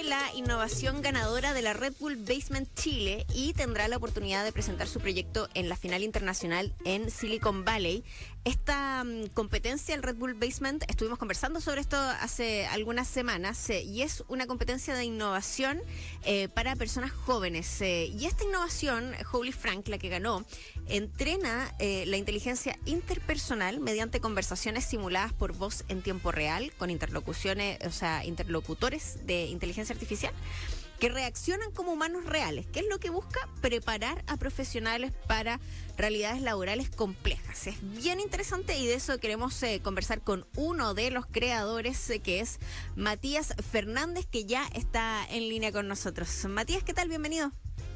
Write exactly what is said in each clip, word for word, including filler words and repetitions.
fue la innovación ganadora de la Red Bull Basement Chile y tendrá la oportunidad de presentar su proyecto en la final internacional en Silicon Valley. Esta um, competencia, el Red Bull Basement, estuvimos conversando sobre esto hace algunas semanas eh, y es una competencia de innovación eh, para personas jóvenes. Eh, y esta innovación, Holy Frank, la que ganó, entrena eh, la inteligencia interpersonal mediante conversaciones simuladas por voz en tiempo real con interlocuciones, o sea, interlocutores de inteligencia artificial que reaccionan como humanos reales. ¿Qué es lo que busca? Preparar a profesionales para realidades laborales complejas. Es bien interesante y de eso queremos eh, conversar con uno de los creadores, eh, que es Matías Fernández, que ya está en línea con nosotros. Matías, ¿qué tal? Bienvenido.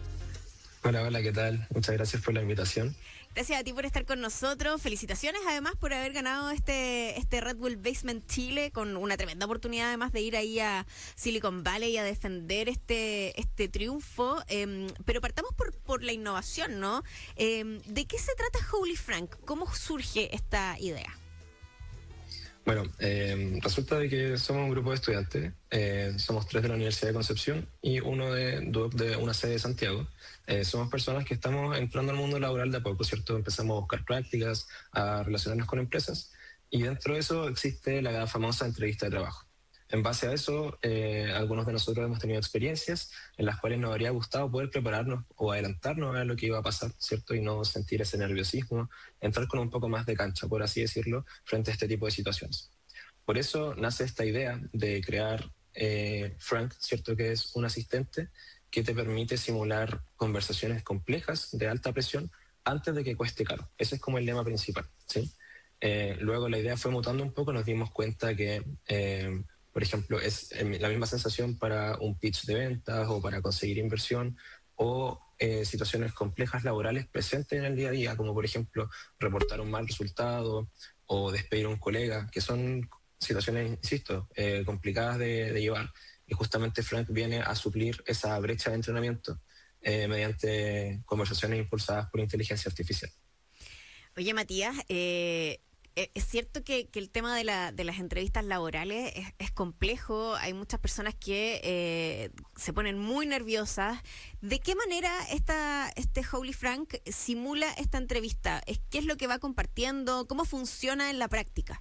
Hola, hola, ¿qué tal? Muchas gracias por la invitación. Gracias a ti por estar con nosotros. Felicitaciones además por haber ganado este, este Red Bull Basement Chile, con una tremenda oportunidad además de ir ahí a Silicon Valley a defender este, este triunfo. Eh, pero partamos por, por la innovación, ¿no? Eh, ¿De qué se trata Holy Frank? ¿Cómo surge esta idea? Bueno, eh, resulta de que somos un grupo de estudiantes, eh, somos tres de la Universidad de Concepción y uno de, de una sede de Santiago. Eh, somos personas que estamos entrando al mundo laboral de a poco, ¿cierto? Empezamos a buscar prácticas, a relacionarnos con empresas y dentro de eso existe la famosa entrevista de trabajo. En base a eso, eh, algunos de nosotros hemos tenido experiencias en las cuales nos habría gustado poder prepararnos o adelantarnos a lo que iba a pasar, ¿cierto? Y no sentir ese nerviosismo, entrar con un poco más de cancha, por así decirlo, frente a este tipo de situaciones. Por eso nace esta idea de crear eh, Frank, ¿cierto? Que es un asistente que te permite simular conversaciones complejas de alta presión antes de que cueste caro. Ese es como el lema principal, ¿sí? Eh, luego la idea fue mutando un poco, nos dimos cuenta que... Eh, Por ejemplo, es la misma sensación para un pitch de ventas o para conseguir inversión o eh, situaciones complejas laborales presentes en el día a día, como por ejemplo reportar un mal resultado o despedir a un colega, que son situaciones, insisto, eh, complicadas de, de llevar. Y justamente Frank viene a suplir esa brecha de entrenamiento eh, mediante conversaciones impulsadas por inteligencia artificial. Oye, Matías, eh... es cierto que, que el tema de, la, de las entrevistas laborales es, es complejo. Hay muchas personas que eh, se ponen muy nerviosas. ¿De qué manera esta, este Holy Frank simula esta entrevista? ¿Qué es lo que va compartiendo? ¿Cómo funciona en la práctica?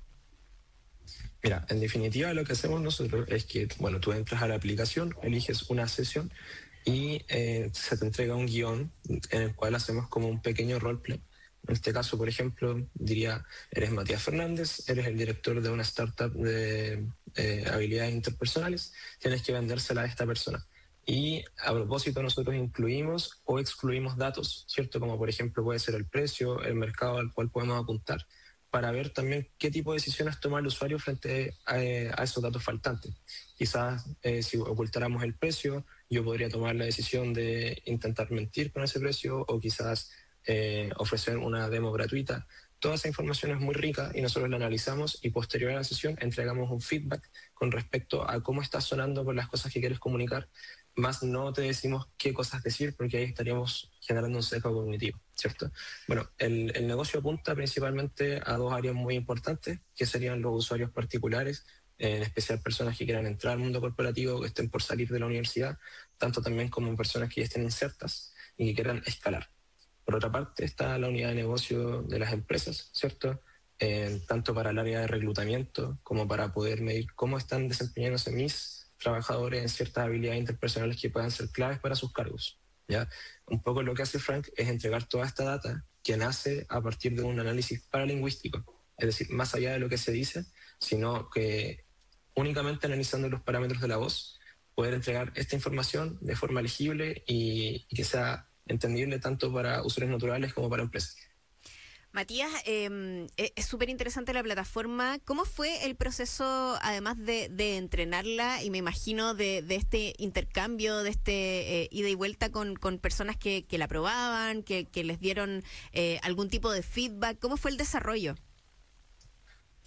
Mira, en definitiva lo que hacemos nosotros es que, bueno, tú entras a la aplicación, eliges una sesión y eh, se te entrega un guión en el cual hacemos como un pequeño roleplay. En este caso, por ejemplo, diría, eres Matías Fernández, eres el director de una startup de eh, habilidades interpersonales, tienes que vendérsela a esta persona. Y a propósito, nosotros incluimos o excluimos datos, ¿cierto? Como por ejemplo puede ser el precio, el mercado al cual podemos apuntar, para ver también qué tipo de decisiones toma el usuario frente a, a esos datos faltantes. Quizás eh, si ocultáramos el precio, yo podría tomar la decisión de intentar mentir con ese precio o quizás Eh, ofrecer una demo gratuita. Toda esa información es muy rica y nosotros la analizamos y posterior a la sesión entregamos un feedback con respecto a cómo estás sonando con las cosas que quieres comunicar, más no te decimos qué cosas decir porque ahí estaríamos generando un sesgo cognitivo, ¿cierto? Bueno, el, el negocio apunta principalmente a dos áreas muy importantes, que serían los usuarios particulares, en especial personas que quieran entrar al mundo corporativo, que estén por salir de la universidad, tanto también como personas que ya estén insertas y que quieran escalar. Por otra parte está la unidad de negocio de las empresas, ¿cierto? Eh, tanto para el área de reclutamiento como para poder medir cómo están desempeñándose mis trabajadores en ciertas habilidades interpersonales que puedan ser claves para sus cargos, ¿ya? Un poco lo que hace Frank es entregar toda esta data que nace a partir de un análisis paralingüístico, es decir, más allá de lo que se dice, sino que únicamente analizando los parámetros de la voz, poder entregar esta información de forma legible y, y que sea entendible tanto para usuarios naturales como para empresas. Matías, eh, es súper interesante la plataforma. ¿Cómo fue el proceso, además de, de entrenarla y me imagino de, de este intercambio, de este eh, ida y vuelta con, con personas que, que la probaban, que, que les dieron eh, algún tipo de feedback? ¿Cómo fue el desarrollo?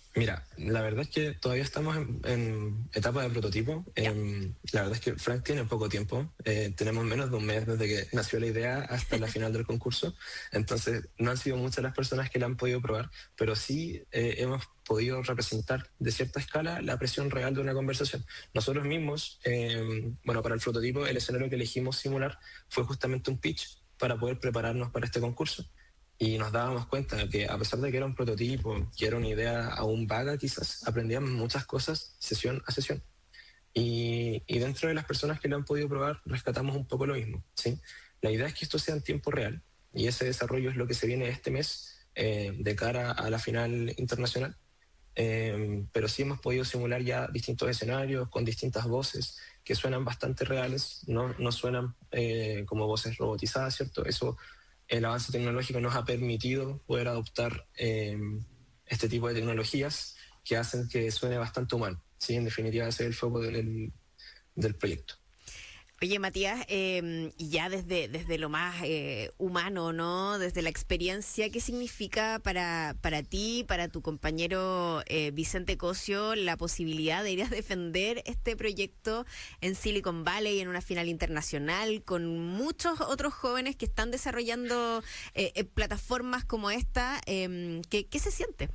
Mira, la verdad es que todavía estamos en, en etapa de prototipo. Ya. Eh, la verdad es que Frank tiene poco tiempo. Eh, tenemos menos de un mes desde que nació la idea hasta la final del concurso. Entonces, no han sido muchas las personas que la han podido probar, pero sí eh, hemos podido representar de cierta escala la presión real de una conversación. Nosotros mismos, eh, bueno, para el prototipo, el escenario que elegimos simular fue justamente un pitch para poder prepararnos para este concurso. Y nos dábamos cuenta de que a pesar de que era un prototipo, que era una idea aún vaga quizás, aprendíamos muchas cosas sesión a sesión. Y, y dentro de las personas que lo han podido probar, rescatamos un poco lo mismo, ¿sí? La idea es que esto sea en tiempo real y ese desarrollo es lo que se viene este mes eh, de cara a la final internacional. Eh, pero sí hemos podido simular ya distintos escenarios con distintas voces que suenan bastante reales, no, no suenan eh, como voces robotizadas, ¿cierto? Eso, el avance tecnológico nos ha permitido poder adoptar eh, este tipo de tecnologías que hacen que suene bastante humano. Sí, en definitiva ese es el foco del, del proyecto. Oye, Matías, eh, y ya desde, desde lo más eh, humano, ¿no? Desde la experiencia, ¿qué significa para, para ti, para tu compañero eh, Vicente Cosio, la posibilidad de ir a defender este proyecto en Silicon Valley, en una final internacional, con muchos otros jóvenes que están desarrollando eh, eh, plataformas como esta? Eh, ¿qué, ¿Qué se siente?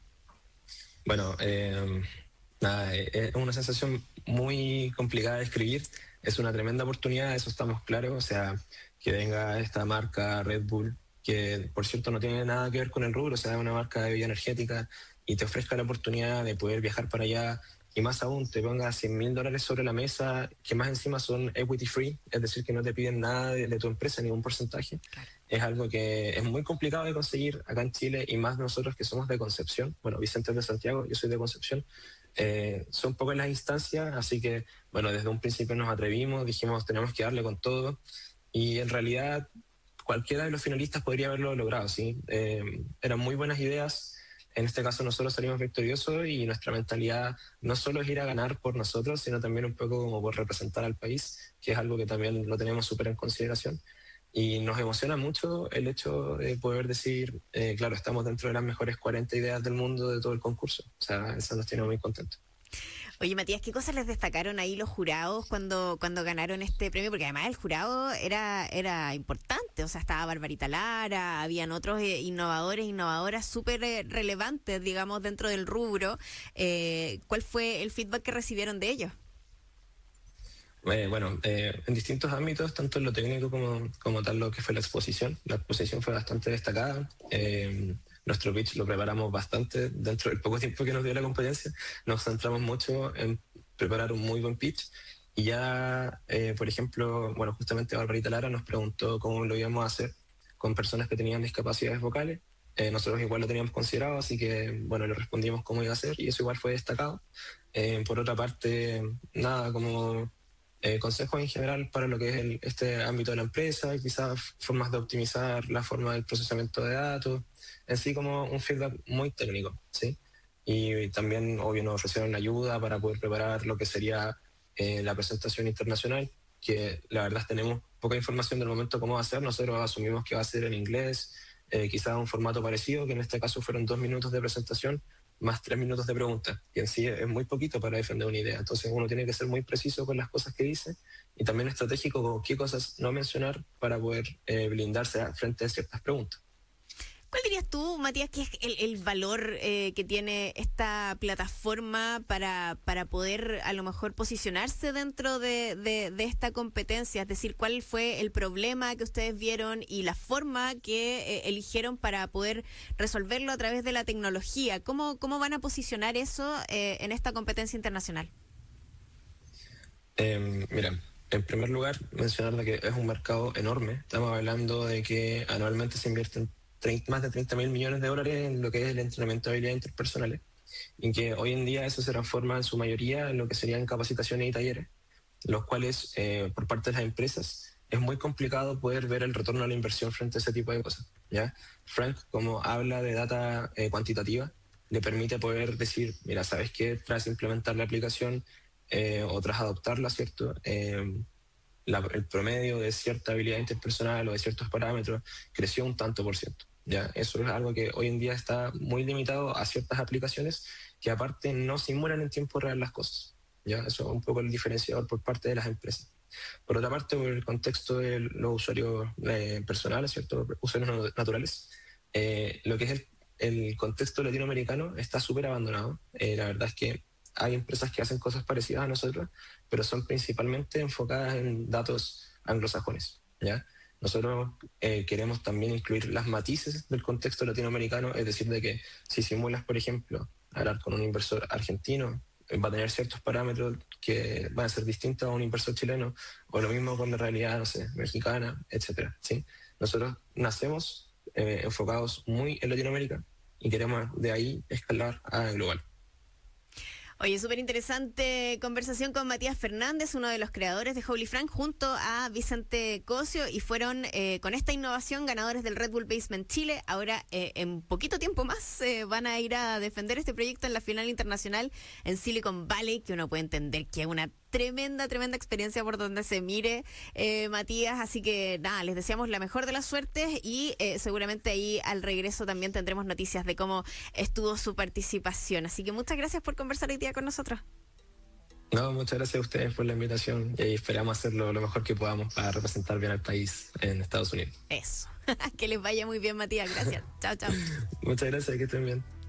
Bueno, eh, nada, eh, es una sensación muy complicada de escribir. Es una tremenda oportunidad, eso estamos claros. O sea, que venga esta marca Red Bull, que por cierto no tiene nada que ver con el rubro, o sea, es una marca de bebida energética, y te ofrezca la oportunidad de poder viajar para allá, y más aún te ponga cien mil dólares sobre la mesa, que más encima son equity free, es decir, que no te piden nada de, de tu empresa, ningún porcentaje. Claro. Es algo que es muy complicado de conseguir acá en Chile, y más nosotros que somos de Concepción. Bueno, Vicente es de Santiago, yo soy de Concepción. Eh, son pocas las instancias, así que bueno, desde un principio nos atrevimos, dijimos tenemos que darle con todo, y en realidad cualquiera de los finalistas podría haberlo logrado, ¿sí? Eh, eran muy buenas ideas. En este caso nosotros salimos victoriosos, y nuestra mentalidad no solo es ir a ganar por nosotros, sino también un poco como por representar al país, que es algo que también lo tenemos súper en consideración. Y nos emociona mucho el hecho de poder decir, eh, claro, estamos dentro de las mejores cuarenta ideas del mundo de todo el concurso. O sea, eso nos tiene muy contentos. Oye, Matías, ¿qué cosas les destacaron ahí los jurados cuando, cuando ganaron este premio? Porque además el jurado era, era importante, o sea, estaba Barbarita Lara, habían otros eh, innovadores, innovadoras súper eh, relevantes, digamos, dentro del rubro. Eh, ¿Cuál fue el feedback que recibieron de ellos? Eh, bueno, eh, en distintos ámbitos, tanto en lo técnico como, como tal lo que fue la exposición. La exposición fue bastante destacada. Eh, nuestro pitch lo preparamos bastante dentro del poco tiempo que nos dio la competencia. Nos centramos mucho en preparar un muy buen pitch. Y ya, eh, por ejemplo, bueno, justamente Barbarita Lara nos preguntó cómo lo íbamos a hacer con personas que tenían discapacidades vocales. Eh, nosotros igual lo teníamos considerado, así que, bueno, le respondimos cómo iba a ser, y eso igual fue destacado. Eh, por otra parte, nada, como... Eh, consejos en general para lo que es el, este ámbito de la empresa, quizás formas de optimizar la forma del procesamiento de datos, en sí como un feedback muy técnico, ¿sí? Y también, obvio, nos ofrecieron ayuda para poder preparar lo que sería eh, la presentación internacional, que la verdad tenemos poca información del momento cómo va a ser. Nosotros asumimos que va a ser en inglés, eh, quizás un formato parecido, que en este caso fueron dos minutos de presentación, más tres minutos de pregunta, y en sí es muy poquito para defender una idea. Entonces uno tiene que ser muy preciso con las cosas que dice, y también estratégico con qué cosas no mencionar para poder eh, blindarse frente a ciertas preguntas. ¿Cuál dirías tú, Matías, que es el, el valor eh, que tiene esta plataforma para, para poder a lo mejor posicionarse dentro de, de, de esta competencia? Es decir, ¿cuál fue el problema que ustedes vieron y la forma que eh, eligieron para poder resolverlo a través de la tecnología? ¿Cómo, cómo van a posicionar eso eh, en esta competencia internacional? Eh, mira, en primer lugar, mencionar de que es un mercado enorme. Estamos hablando de que anualmente se invierten más de treinta mil millones de dólares en lo que es el entrenamiento de habilidades interpersonales, y que hoy en día eso se transforma en su mayoría en lo que serían capacitaciones y talleres, los cuales eh, por parte de las empresas es muy complicado poder ver el retorno a la inversión frente a ese tipo de cosas, ¿ya? Frank, como habla de data eh, cuantitativa, le permite poder decir, mira, ¿sabes qué? Tras implementar la aplicación eh, o tras adoptarla, ¿cierto? Eh, La, el promedio de cierta habilidad interpersonal o de ciertos parámetros creció un tanto por ciento, ¿ya? Eso es algo que hoy en día está muy limitado a ciertas aplicaciones que aparte no simulan en tiempo real las cosas, ¿ya? Eso es un poco el diferenciador por parte de las empresas. Por otra parte, por el contexto de los usuarios eh, personales, ¿cierto? Usuarios naturales, eh, lo que es el, el contexto latinoamericano está súper abandonado. Eh, la verdad es que hay empresas que hacen cosas parecidas a nosotros, pero son principalmente enfocadas en datos anglosajones, ¿ya? Nosotros eh, queremos también incluir las matices del contexto latinoamericano, es decir, de que si simulas, por ejemplo, hablar con un inversor argentino, eh, va a tener ciertos parámetros que van a ser distintos a un inversor chileno, o lo mismo con la realidad, no sé, mexicana, etcétera, ¿sí? Nosotros nacemos eh, enfocados muy en Latinoamérica y queremos de ahí escalar a global. Oye, súper interesante conversación con Matías Fernández, uno de los creadores de Holy Frank, junto a Vicente Cosio, y fueron eh, con esta innovación ganadores del Red Bull Basement Chile. Ahora, eh, en poquito tiempo más, eh, van a ir a defender este proyecto en la final internacional en Silicon Valley, que uno puede entender que es una tremenda, tremenda experiencia por donde se mire, eh, Matías. Así que nada, les deseamos la mejor de las suertes y eh, seguramente ahí al regreso también tendremos noticias de cómo estuvo su participación. Así que muchas gracias por conversar hoy día con nosotros. No, muchas gracias a ustedes por la invitación y esperamos hacerlo lo mejor que podamos para representar bien al país en Estados Unidos. Eso. Que les vaya muy bien, Matías. Gracias. Chao, chao. Muchas gracias, que estén bien.